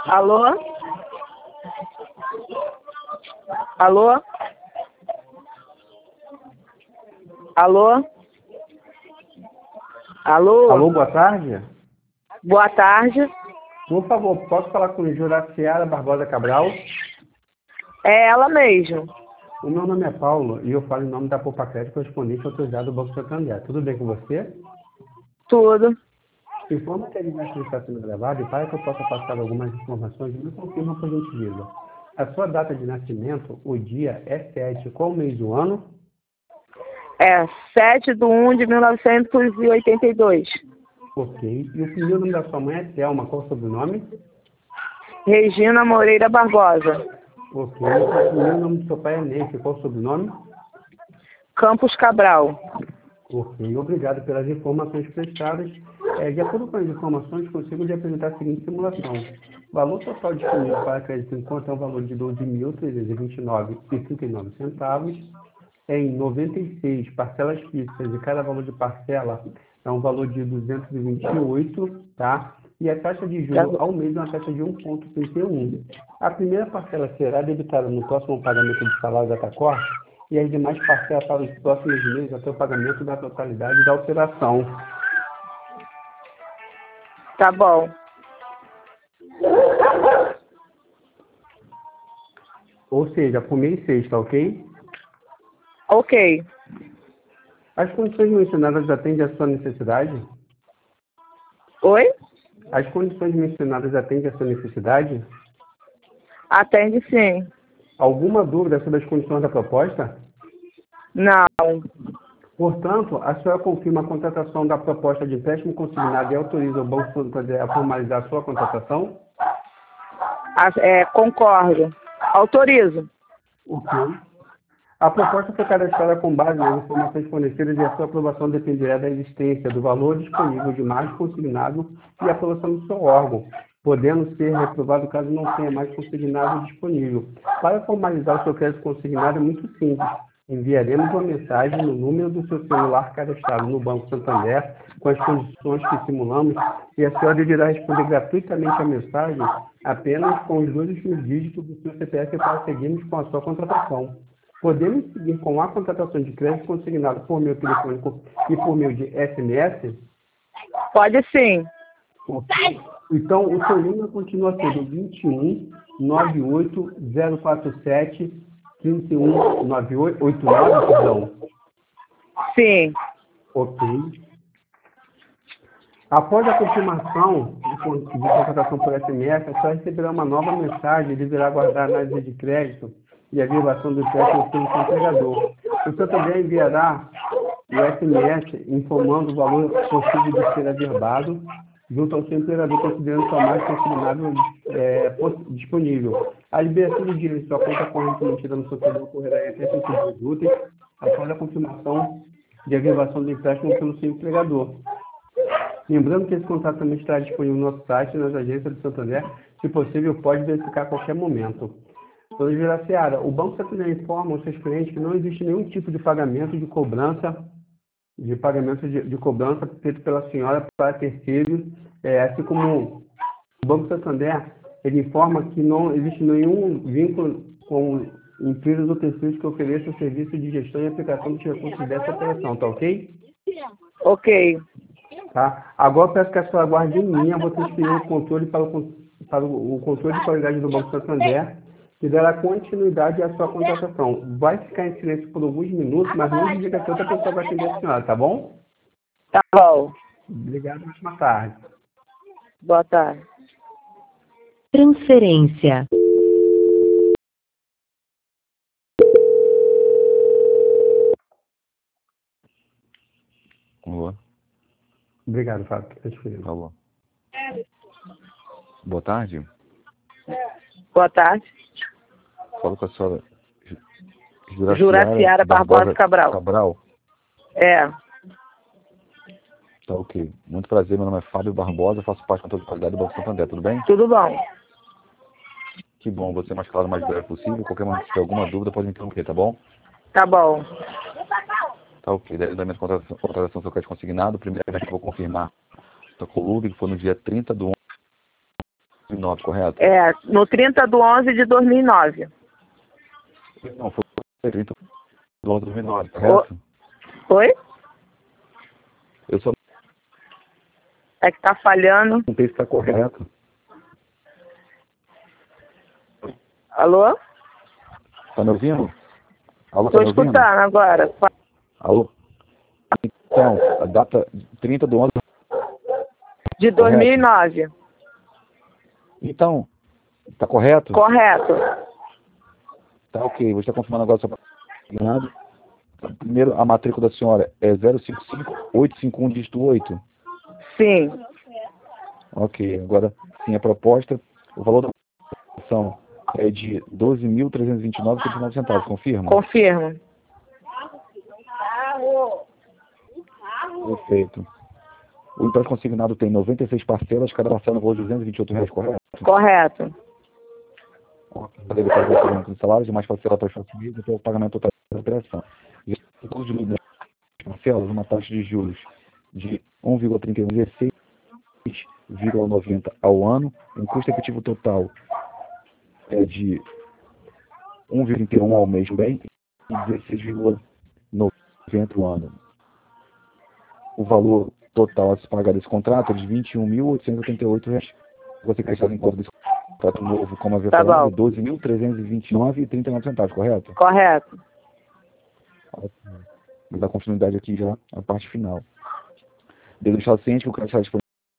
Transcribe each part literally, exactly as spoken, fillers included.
Alô? Alô? Alô? Alô? Alô, boa tarde. Boa tarde. Por favor, posso falar com Juraciara Barbosa Cabral? É ela mesmo. O meu nome é Paulo e eu falo em nome da Popacred correspondente autorizado do Banco Santander. Tudo bem com você? Tudo. Informa que a ligação está sendo gravada e para que eu possa passar algumas informações, me confirma por gentileza. A sua data de nascimento, o dia é sete, qual o mês do ano? É sete de um de mil novecentos e oitenta e dois. Ok. E o primeiro nome da sua mãe é Thelma, qual o sobrenome? Regina Moreira Barbosa. Ok. O primeiro nome do seu pai é Nense, qual o sobrenome? Campos Cabral. Ok. Obrigado pelas informações prestadas. É, de acordo com as informações, consigo lhe apresentar a seguinte simulação. O valor total disponível para crédito em conta é o valor de doze mil trezentos e vinte e nove reais e trinta e nove centavos. Em noventa e seis parcelas fixas e cada valor de parcela é um valor de duzentos e vinte e oito, tá? E a taxa de juros ao mês é uma taxa de um vírgula trinta e um. A primeira parcela será debitada no próximo pagamento de salário da Tacorte e as demais parcelas para os próximos meses até o pagamento da totalidade da operação. Tá bom. Ou seja, por mês seis, tá ok? Ok. As condições mencionadas atendem à sua necessidade? Oi? As condições mencionadas atendem à sua necessidade? Atende sim. Alguma dúvida sobre as condições da proposta? Não. Portanto, a senhora confirma a contratação da proposta de empréstimo consignado e autoriza o Banco Santander a formalizar a sua contratação? A- É, concordo. Autorizo. Ok. A proposta foi cadastrada com base nas informações fornecidas e a sua aprovação dependerá da existência do valor disponível de mais consignado e a aprovação do seu órgão, podendo ser reprovado caso não tenha mais consignado disponível. Para formalizar o seu crédito consignado é muito simples. Enviaremos uma mensagem no número do seu celular cadastrado no Banco Santander com as condições que simulamos e a senhora deverá responder gratuitamente a mensagem apenas com os dois últimos dígitos do seu C P F para seguirmos com a sua contratação. Podemos seguir com a contratação de crédito consignado por meio telefônico e por meio de S M S? Pode sim. Ok. Então, o seu número continua sendo vinte e um, noventa e oito, zero quatro sete, trinta e um, noventa e oito, oitenta e nove, perdão. Sim. Ok. Após a confirmação de con- de contratação por S M S, a senhora receberá uma nova mensagem e deverá aguardar a análise de crédito e a averbação do empréstimo pelo seu empregador. O Santander enviará o S M S informando o valor possível de ser averbado junto ao seu empregador, considerando sua margem consignado é, poss- disponível. A liberação do dinheiro em sua conta corrente mantida no Santander ocorrerá em até cinco dias úteis após a confirmação de averbação do empréstimo pelo seu empregador. Lembrando que esse contrato também estará disponível no nosso site e nas agências do Santander. Se possível, pode verificar a qualquer momento. Dona Juraciara, o Banco Santander informa aos seus clientes que não existe nenhum tipo de pagamento de cobrança, de pagamento de, de cobrança feito pela senhora para terceiros, é, assim como o Banco Santander, ele informa que não existe nenhum vínculo com empresas ou terceiros que ofereçam serviço de gestão e aplicação dos recursos dessa operação, tá ok? Ok. Tá? Agora eu peço que a senhora aguarde em linha, vou transferir o controle para o, con- para o, o controle de qualidade do Banco Santander, que dará continuidade à sua contratação. Vai ficar em silêncio por alguns minutos, mas não desliga que outra pessoa vai atender a senhora, tá bom? Tá bom. Obrigado, ótima tarde. Boa tarde. Transferência. Alô? Obrigado, Fábio, por transferir. Alô? Boa tarde. Boa tarde. Falo com a senhora Ju- Juraciara Barbosa Cabral. Cabral. É. Tá ok. Muito prazer, meu nome é Fábio Barbosa, faço parte do controle de qualidade do Banco Santander, tudo bem? Tudo bom. Que bom, você é mais claro o mais breve possível. Qualquer momento, se tiver alguma dúvida, pode me interromper, tá bom? Tá bom. Tá ok. Daí, da minha contratação, contratação do seu crédito consignado, primeiramente eu vou confirmar da Colube, que foi no dia trinta do onze, dois mil e nove, correto? É, no trinta de onze de dois mil e nove. Não, foi trinta de onze de dois mil e nove, correto? Oi? Eu só É que tá falhando. não sei se está correto. Alô? Tá me ouvindo? Alô, Tô tá me ouvindo? escutando agora. Alô? Então, a data trinta de onze. De dois mil e nove. Então, tá correto? Correto. Tá ok. Vou estar confirmando agora o seu pagamento. Primeiro, a matrícula da senhora é zero cinco cinco oito cinco um dígito oito. Sim. Ok. Agora, sim, a proposta. O valor da ação é de doze mil trezentos e vinte e nove reais e trinta e nove centavos. Confirma? Confirmo. Perfeito. O empréstimo consignado tem noventa e seis parcelas, cada parcela no valor de duzentos e vinte e oito reais, correto? Correto. Para ele pagar o pagamento do salário, demais parcela para os próximos meses, até o pagamento total da operação. Inclusive, das parcelas, uma taxa de juros de um vírgula trinta e um dezesseis vírgula noventa ao ano, um custo efetivo total é de um vírgula trinta e um ao mês bem e dezesseis vírgula noventa ao ano. O valor total a se pagar desse contrato é de vinte e um mil oitocentos e oitenta e oito reais. Você quer estar em conta desse contrato novo, como havia Tá falado, bom. de doze mil trezentos e vinte e nove reais e trinta e nove centavos, correto? Correto. Vou dar continuidade aqui já à parte final. Devo deixar ciente que o crédito está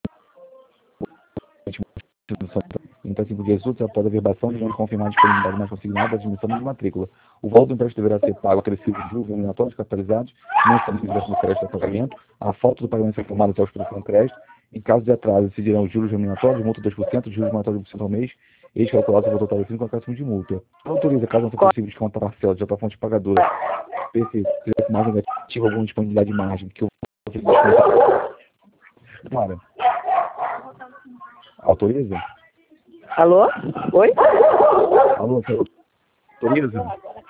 disponível em trinta e cinco dias úteis após a verbação de confirmar a disponibilidade mais consignada da admissão de matrícula. O valor do empréstimo deverá ser pago acrescido de juros eliminatórios capitalizados, não sendo ingresso no crédito de pagamento. A falta do pagamento foi informada aos produtores do crédito. Em caso de atraso, incidirão os juros eliminatórios, multa dois por cento, juros eliminatórios de um por cento ao mês, ex calculados sobre o total de cinco com acréscimo de multa. Autoriza, caso não seja possível descontar a parcela já para a fonte pagadora. Perfeito. Se tiver mais negativo, alguma disponibilidade de margem, que eu vou descontar. Clara. Autoriza? Alô? Oi? Alô, você autoriza?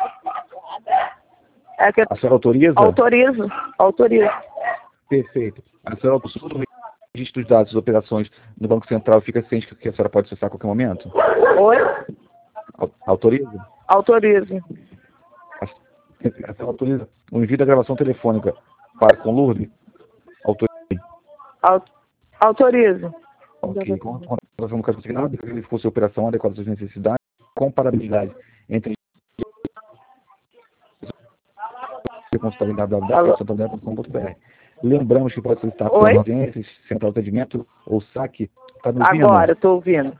É que eu... A senhora autoriza? Autorizo. Autorizo. Perfeito. A senhora consulta o registro dos dados das operações no Banco Central, fica ciente que a senhora pode acessar a qualquer momento? Oi? Autoriza? Autorizo. A senhora autoriza o envio da gravação telefônica para com Lourdes? Autoriza. Au- Autorizo. Ok. Com a contratação do caso consignado, se fosse a operação adequada às suas necessidades, comparabilidade entre consultar em w w w ponto santander ponto com ponto b r. Lembramos que pode solicitar por emergências, central de atendimento ou saque. Tá me ouvindo? Agora, estou ouvindo.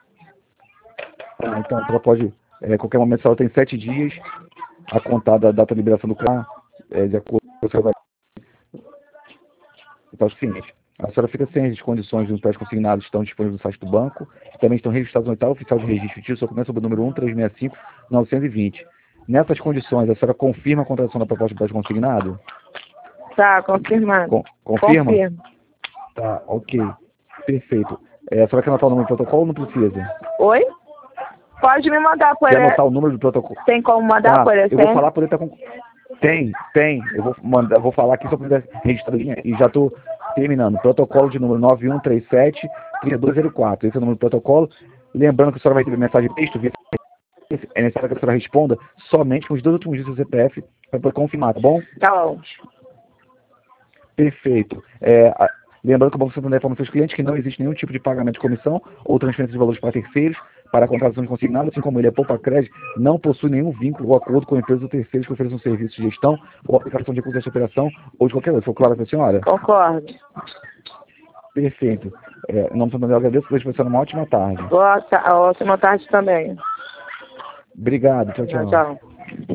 Ah, então, ela pode, é, qualquer momento, se ela tem sete dias, a contar da data de liberação do carro, é, de acordo com o seu. Então, é o seguinte, a senhora fica sem as condições dos empréstimos consignados estão disponíveis no site do banco, também estão registrados no oitavo oficial de registro de documento sob o número um três seis cinco nove dois zero. Nessas condições, a senhora confirma a contratação da proposta de empréstimo consignado? Tá, confirmado. Com, confirma? Confirmo. Tá, ok. Perfeito. É, a senhora quer anotar o número do protocolo ou não precisa? Oi? Pode me mandar por Quer ele. anotar o número do protocolo? Tem como mandar Tá, por ele? eu vou falar por ele, tá com... Tem, tem. Eu vou, mandar, vou falar aqui só para poder registrar e já estou terminando. Protocolo de número nove um três sete três dois zero quatro. Esse é o número do protocolo. Lembrando que a senhora vai receber mensagem de texto, via é necessário que a senhora responda somente com os dois últimos dígitos do C P F para poder confirmar, tá bom? Tá bom. Perfeito. É, a, lembrando que o Banco Santander informa seus clientes que não existe nenhum tipo de pagamento de comissão ou transferência de valores para terceiros para a contratação de consignado, assim como ele é poupa crédito, não possui nenhum vínculo ou acordo com empresas ou terceiros que ofereçam serviços de gestão ou aplicação de recursos desta operação ou de qualquer outra. Ficou claro para a senhora? Concordo. Perfeito. É, em nome do Santander, eu agradeço. Desejo você uma ótima tarde. Boa ta- ótima tarde também. Obrigado. Tchau, tchau. Tchau, tchau.